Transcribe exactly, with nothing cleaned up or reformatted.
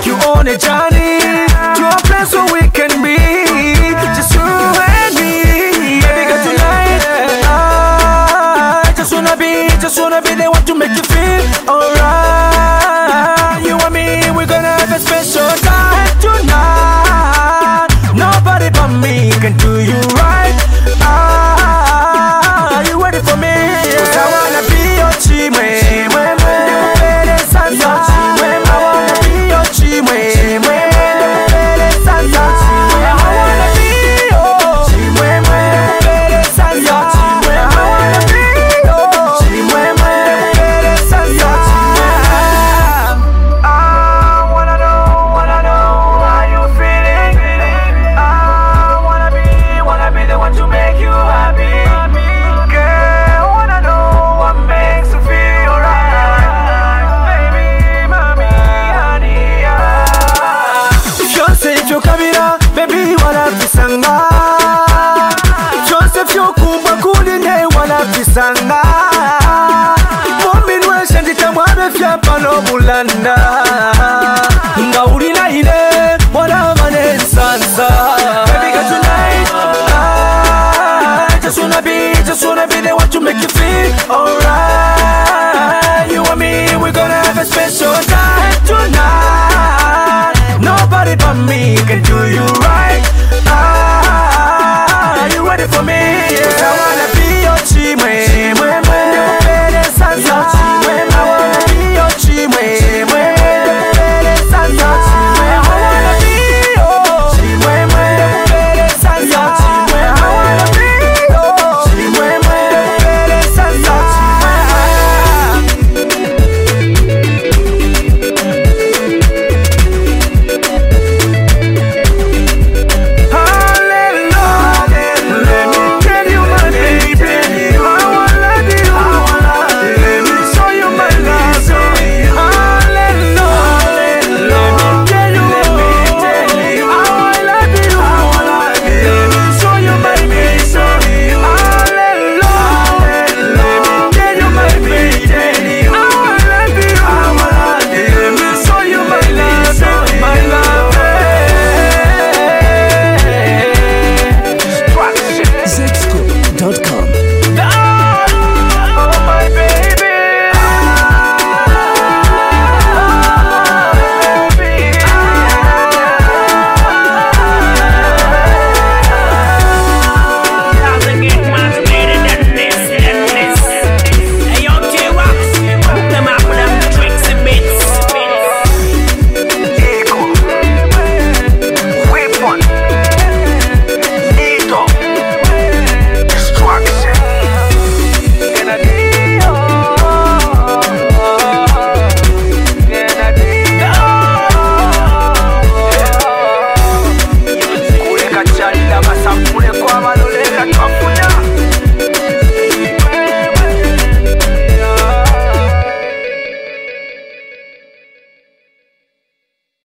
take you on a journey to a place where we can be just you and me. Baby girl, tonight I just wanna be, just wanna be the one to make you feel alright. You and me, we're gonna have a special time tonight. Nobody but me can do you right. Ah, you ready for me? 'Cause I wanna be your chimwe. Baby, wanna pisanga Joseph yokumba kuline wanna pisanga Mombi nweshe nditamwabe fyapa no bulanda Nga ulina ile wana mane sansa. Baby girl, tonight I just wanna be, just wanna be the one to make you feel alright. You and me, we're gonna have a special time tonight. Nobody but me can do you